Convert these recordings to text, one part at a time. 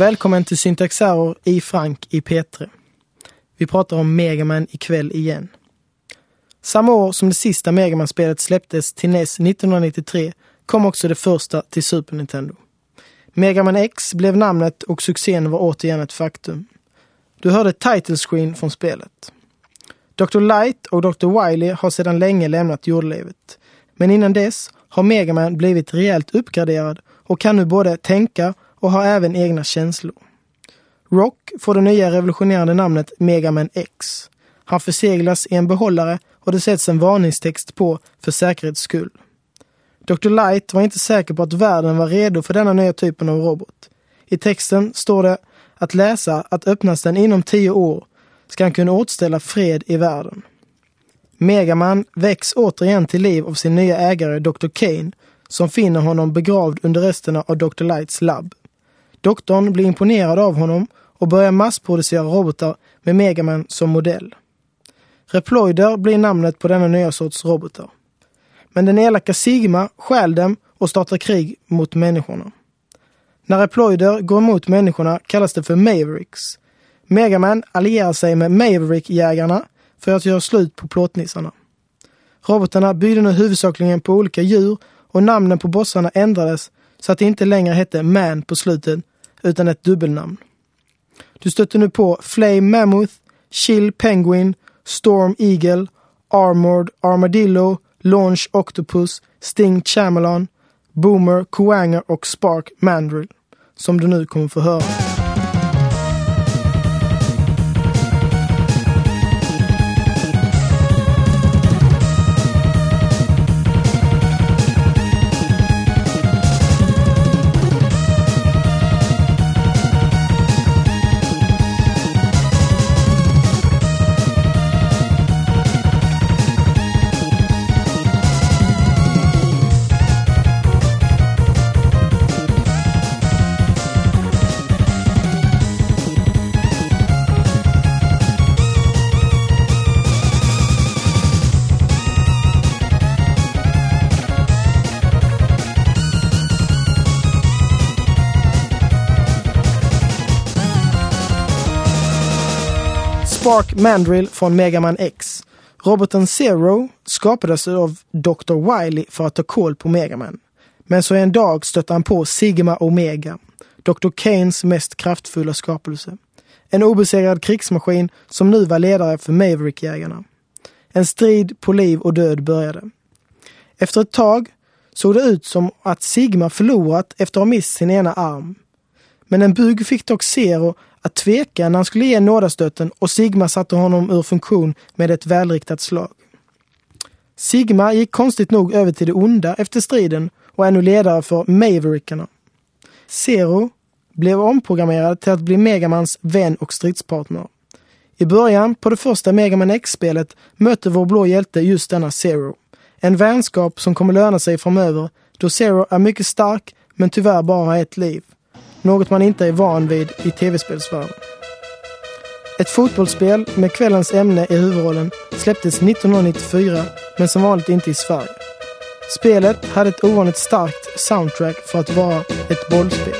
välkommen till Syntax Error i Frank i P3. Vi pratar om Mega Man ikväll igen. Samma år som det sista Mega Man-spelet släpptes till NES 1993 kom också det första till Super Nintendo. Mega Man X blev namnet och succén var återigen ett faktum. Du hörde title screen från spelet. Dr. Light och Dr. Wily har sedan länge lämnat jordelivet. Men innan dess har Mega Man blivit rejält uppgraderad och kan nu både tänka och har även egna känslor. Rock får det nya revolutionerande namnet Mega Man X. Han förseglas i en behållare och det sätts en varningstext på för säkerhets skull. Dr. Light var inte säker på att världen var redo för denna nya typen av robot. I texten står det att läsa att öppnas den inom 10 år ska han kunna återställa fred i världen. Mega Man väcks återigen till liv av sin nya ägare Dr. Kane som finner honom begravd under resterna av Dr. Lights labb. Doktorn blir imponerad av honom och börjar massproducera robotar med Mega Man som modell. Reploider blir namnet på denna nya sorts robotar. Men den elaka Sigma stjäl dem och startar krig mot människorna. När Reploider går emot människorna kallas det för Mavericks. Mega Man allierar sig med Maverick-jägarna för att göra slut på plåtnissarna. Robotarna byggde nu huvudsakligen på olika djur och namnen på bossarna ändrades så att det inte längre hette Man på slutet utan ett dubbelnamn. Du stöter nu på Flame Mammoth, Chill Penguin, Storm Eagle, Armored Armadillo, Launch Octopus, Sting Chamelon, Boomer Kuwanger och Spark Mandrill som du nu kommer få höra. Spark Mandrill från Mega Man X. Roboten Zero skapades av Dr. Wily för att ta koll på Mega Man. Men så en dag stötte han på Sigma Omega, Dr. Kanes mest kraftfulla skapelse. En obesegrad krigsmaskin som nu var ledare för Maverick-jägarna. En strid på liv och död började. Efter ett tag såg det ut som att Sigma förlorat efter att ha mist sin ena arm. Men en bugg fick dock Zero att tveka när han skulle ge nådastöten och Sigma satte honom ur funktion med ett välriktat slag. Sigma gick konstigt nog över till det onda efter striden och är nu ledare för Maverickarna. Zero blev omprogrammerad till att bli Megamans vän och stridspartner. I början på det första Mega Man X-spelet möter vår blå hjälte just denna Zero. En vänskap som kommer löna sig framöver då Zero är mycket stark men tyvärr bara har ett liv. Något man inte är van vid i tv-spelsvärlden. Ett fotbollsspel med kvällens ämne i huvudrollen släpptes 1994 men som vanligt inte i Sverige. Spelet hade ett ovanligt starkt soundtrack för att vara ett bollspel.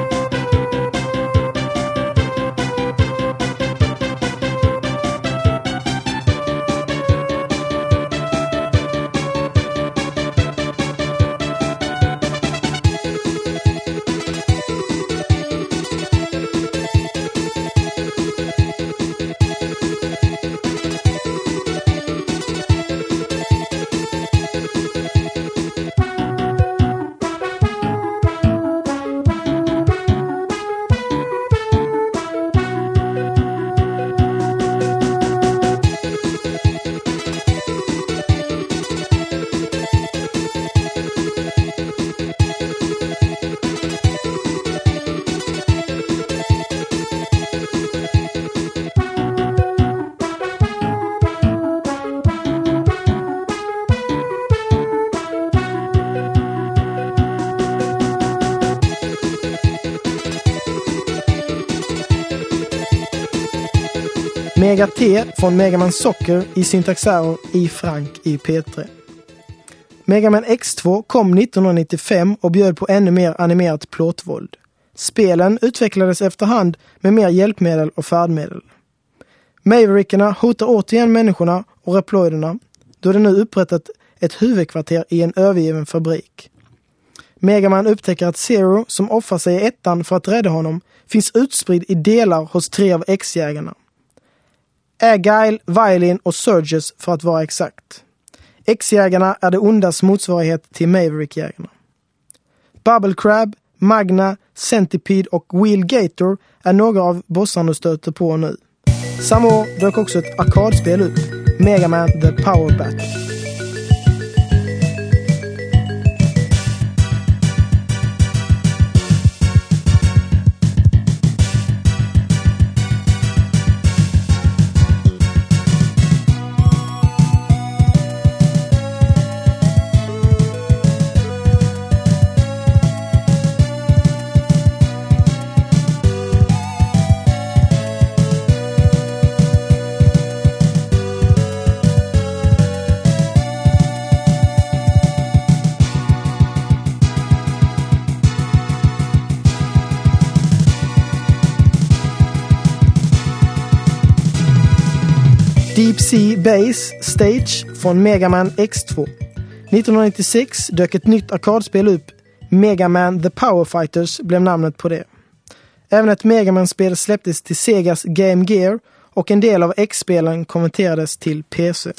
Mega T från Mega Man Soccer i Syntax Error i Frank i P3. Mega Man X2 kom 1995 och bjöd på ännu mer animerat plåtvåld. Spelen utvecklades efterhand med mer hjälpmedel och färdmedel. Maverickerna hotar återigen människorna och reploiderna då det nu upprättat ett huvudkvarter i en övergiven fabrik. Megaman upptäcker att Zero, som offrar sig i ettan för att rädda honom, finns utspridd i delar hos 3 av X-jägarna. Agile, Violin och Surges för att vara exakt. X-jägarna är det ondas motsvarighet till Maverick-jägarna. Bubble Crab, Magna, Centipede och Wheel Gator är några av bossarna du stöter på nu. Samma år dök också ett arkadspel upp, Mega Man The Power Battle. Deep Sea Base Stage från Mega Man X2. 1996 dök ett nytt arkadspel upp. Mega Man The Power Fighters blev namnet på det. Även ett Mega Man-spel släpptes till Segas Game Gear och en del av X-spelen konverterades till PC.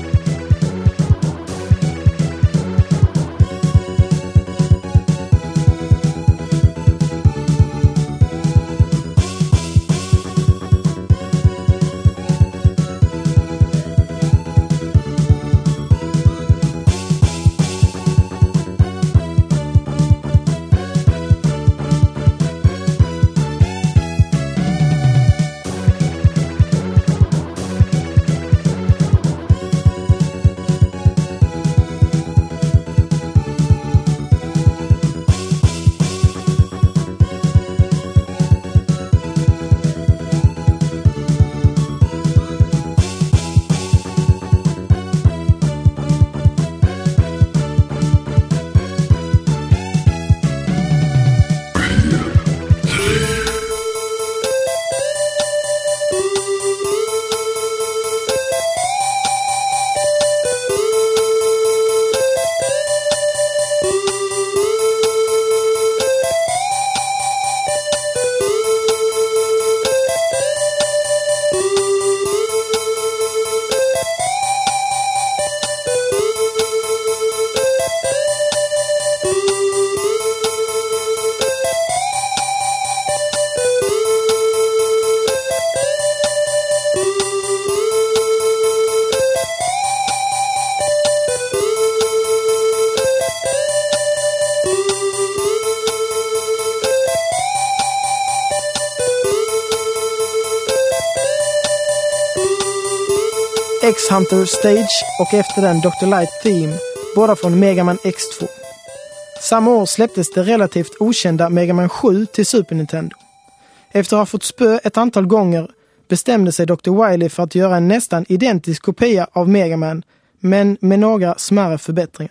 X-Hunter Stage och efter den Dr. Light Theme, båda från Mega Man X2. Samma år släpptes det relativt okända Mega Man 7 till Super Nintendo. Efter att ha fått spö ett antal gånger bestämde sig Dr. Wily för att göra en nästan identisk kopia av Mega Man, men med några smärre förbättringar.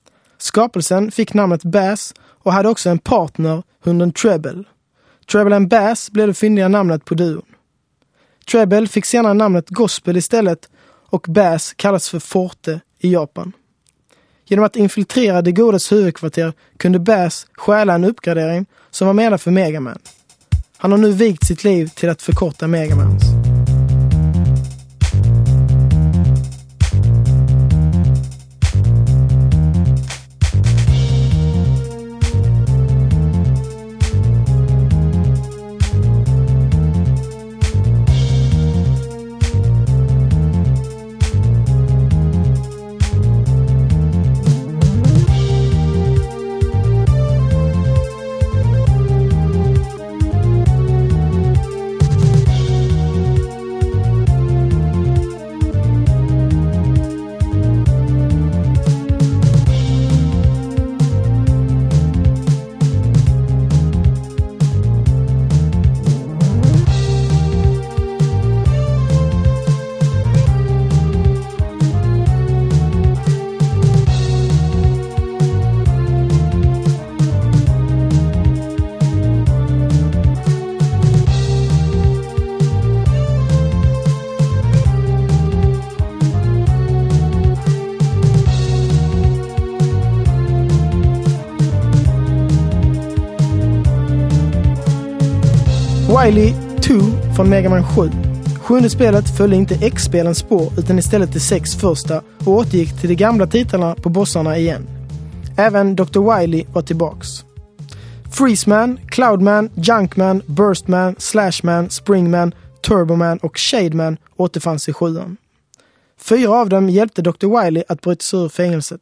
Skapelsen fick namnet Bass och hade också en partner, hunden Treble. Treble and Bass blev det fyndiga namnet på duon. Treble fick senare namnet Gospel istället och Bass kallas för Forte i Japan. Genom att infiltrera det godas huvudkvarter kunde Bass stjäla en uppgradering som var menad för Mega Man. Han har nu vigt sitt liv till att förkorta Mega Mans. Wily 2 från Mega Man 7. Sjunde spelet följde inte X-spelens spår utan istället de 6 första och återgick till de gamla titlarna på bossarna igen. Även Dr. Wily var tillbaks. Freezeman, Cloudman, Junkman, Burstman, Slashman, Springman, Turboman och Shademan återfanns i 7:an. 4 av dem hjälpte Dr. Wily att bryta sig ur fängelset.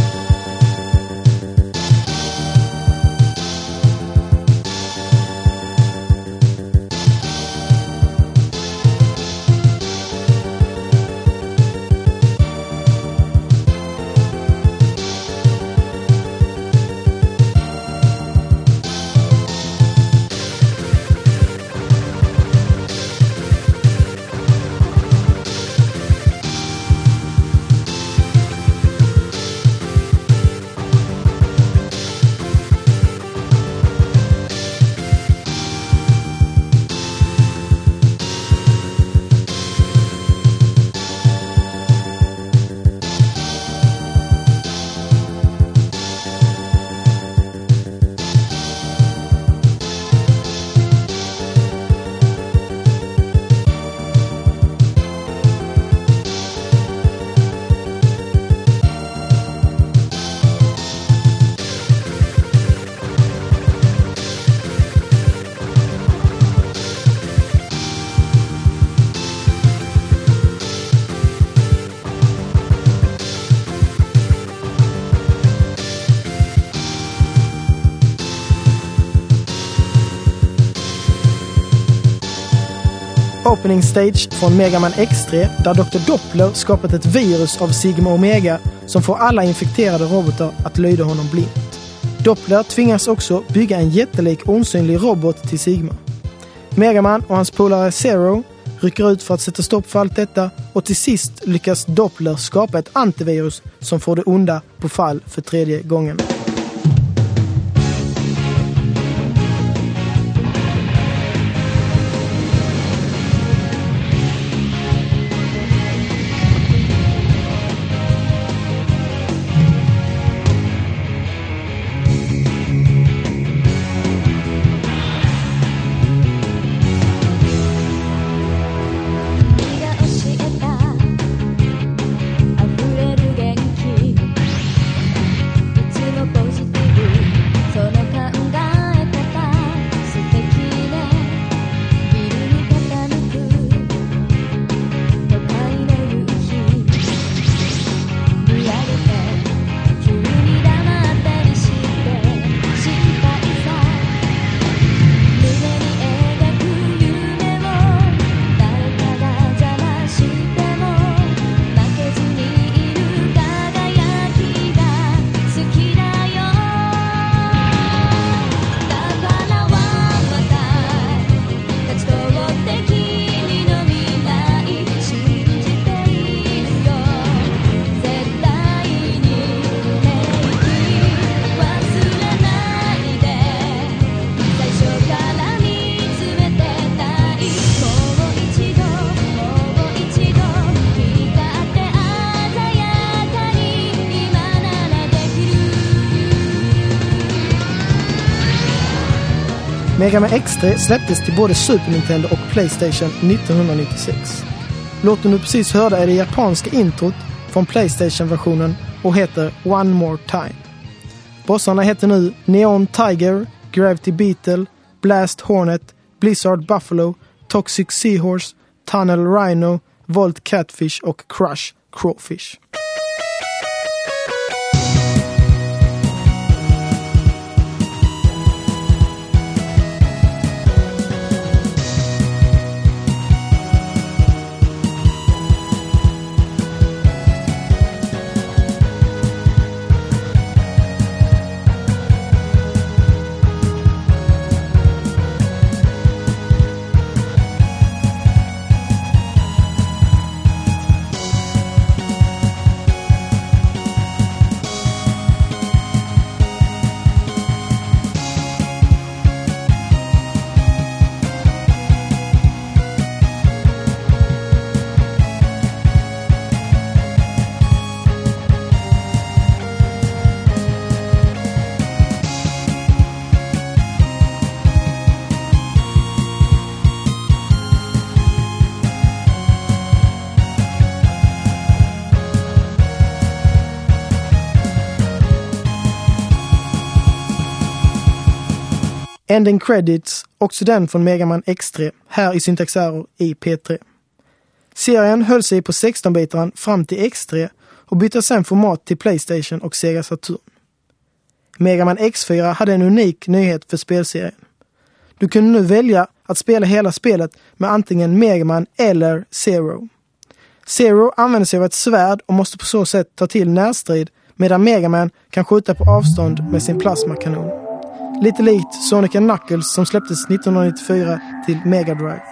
Opening Stage från Mega Man X3 där Dr. Doppler skapat ett virus av Sigma Omega som får alla infekterade robotar att lyda honom blint. Doppler tvingas också bygga en jättelik osynlig robot till Sigma. Mega Man och hans polare Zero rycker ut för att sätta stopp för allt detta och till sist lyckas Doppler skapa ett antivirus som får det onda på fall för 3:e gången. Mega Man X3 släpptes till både Super Nintendo och PlayStation 1996. Låten du precis hörde är det japanska introt från PlayStation-versionen och heter One More Time. Bossarna heter nu Neon Tiger, Gravity Beetle, Blast Hornet, Blizzard Buffalo, Toxic Seahorse, Tunnel Rhino, Volt Catfish och Crush Crawfish. Ending credits, också den från Mega Man X3, här i Syntax Error i P3. Serien höll sig på 16-bitaren fram till X3 och bytte sen format till PlayStation och Sega Saturn. Mega Man X4 hade en unik nyhet för spelserien. Du kunde nu välja att spela hela spelet med antingen Mega Man eller Zero. Zero använder sig av ett svärd och måste på så sätt ta till närstrid, medan Mega Man kan skjuta på avstånd med sin plasmakanon. Lite likt Sonic & Knuckles som släpptes 1994 till Mega Drive.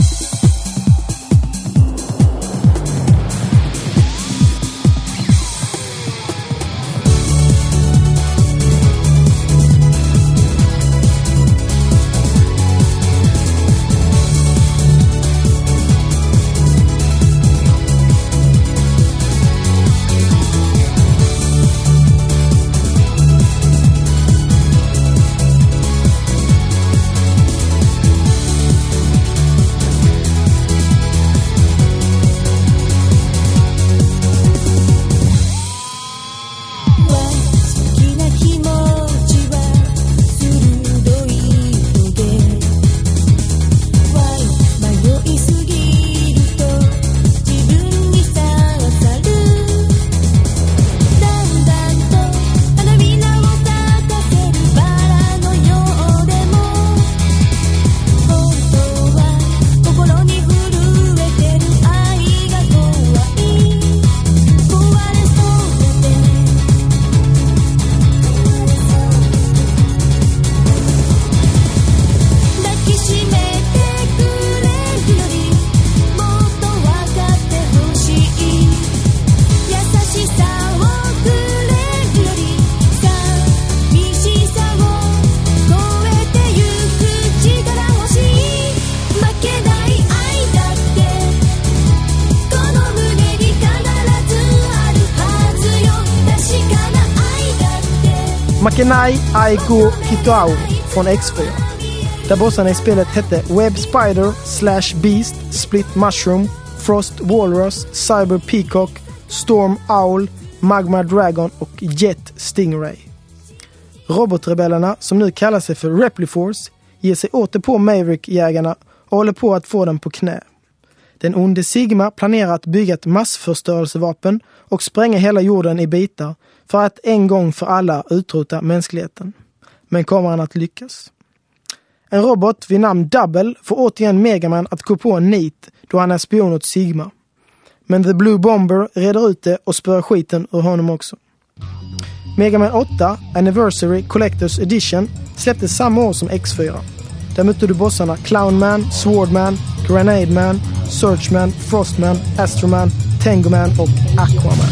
Makenai Aiko Kitoau från X4, där bossarna i spelet hette Web Spider, Slash Beast, Split Mushroom, Frost Walrus, Cyber Peacock, Storm Owl, Magma Dragon och Jet Stingray. Robotrebellerna, som nu kallar sig för Repliforce, ger sig åter på Maverick-jägarna och håller på att få dem på knä. Den onde Sigma planerar att bygga ett massförstörelsevapen och spränga hela jorden i bitar för att en gång för alla utrota mänskligheten. Men kommer han att lyckas? En robot vid namn Double får återigen Mega Man att gå på en nit då han är spion åt Sigma. Men The Blue Bomber reder ut det och spör skiten ur honom också. Mega Man 8 Anniversary Collector's Edition släpptes samma år som X4. Där mötte du bossarna Clownman, Swordman, Grenade Man, Searchman, Frostman, Astroman, Tengoman och Aquaman.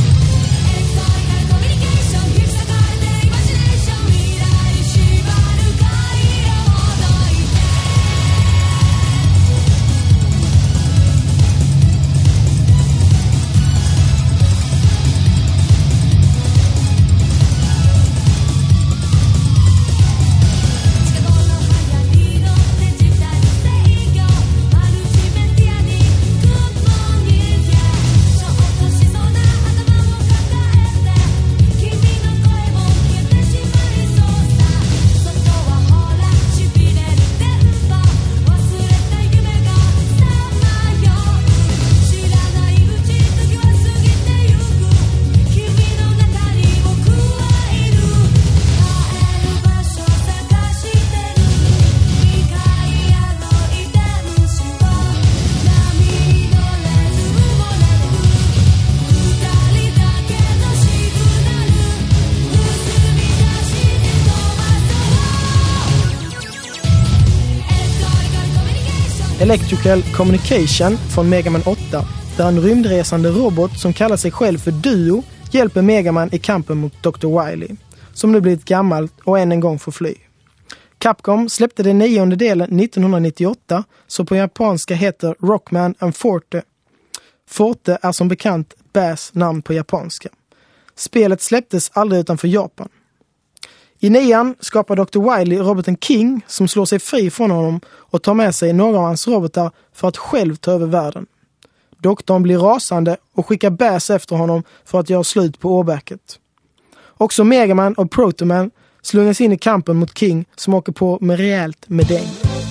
Electrical Communication från Mega Man 8, där en rymdresande robot som kallar sig själv för Duo hjälper Mega Man i kampen mot Dr. Wily, som nu blivit gammal och än en gång får fly. Capcom släppte den 9:e delen 1998, som på japanska heter Rockman and Forte. Forte är som bekant Bass namn på japanska. Spelet släpptes aldrig utanför Japan. I 9:an skapar Dr. Wily roboten King som slår sig fri från honom och tar med sig några av hans robotar för att själv ta över världen. Doktorn blir rasande och skickar Bass efter honom för att göra slut på åbäket. Också Mega Man och Proto Man slungas in i kampen mot King som åker på med rejält med däng.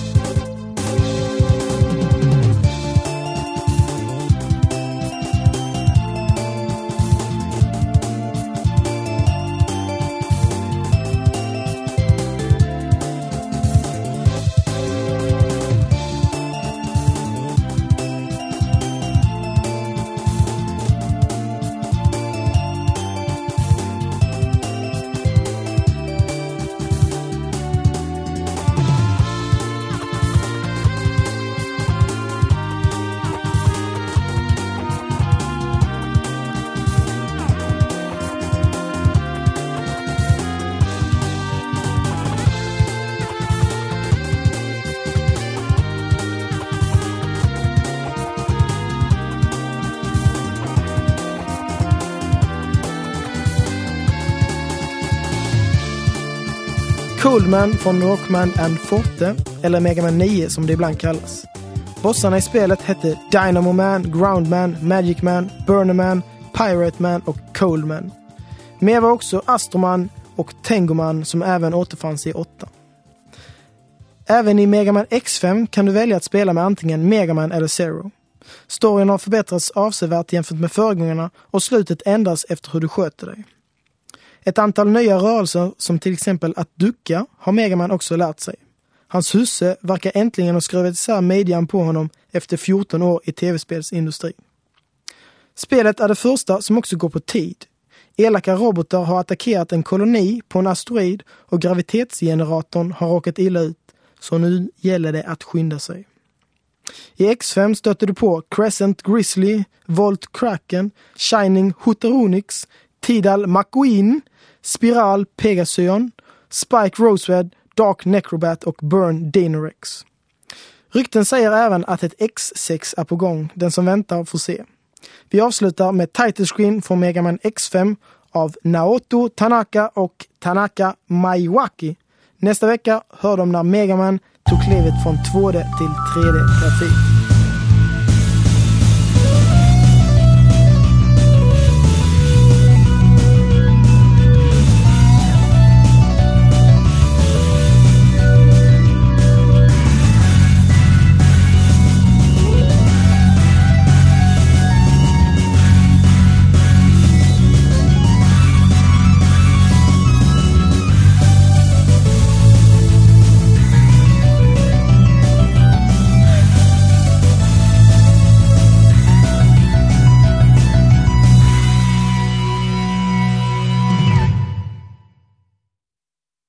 Coldman från Rockman and Forte, eller Mega Man 9 som det ibland kallas. Bossarna i spelet hette Dynamo Man, Ground Man, Magic Man, Burner Man, Pirate Man och Coldman. Med var också Astroman och Tengoman som även återfanns i 8. Även i Mega Man X5 kan du välja att spela med antingen Mega Man eller Zero. Storyn har förbättrats avsevärt jämfört med föregångarna och slutet ändras efter hur du sköter dig. Ett antal nya rörelser som till exempel att ducka har Mega Man också lärt sig. Hans husse verkar äntligen ha skruvat isär median på honom efter 14 år i tv-spelsindustrin. Spelet är det första som också går på tid. Elaka robotar har attackerat en koloni på en asteroid och gravitetsgeneratorn har råkat illa ut, så nu gäller det att skynda sig. I X5 stöter du på Crescent Grizzly, Volt Kraken, Shining Hooteronix, Tidal McQueen, Spiral Pegasion, Spike Rosewood, Dark Necrobat och Burn Danorex. Rykten säger även att ett X6 är på gång, den som väntar får se. Vi avslutar med title screen från Mega Man X5 av Naoto Tanaka och Tanaka Maiwaki. Nästa vecka hör de när Mega Man tog klivet från 2D till 3D-grafik.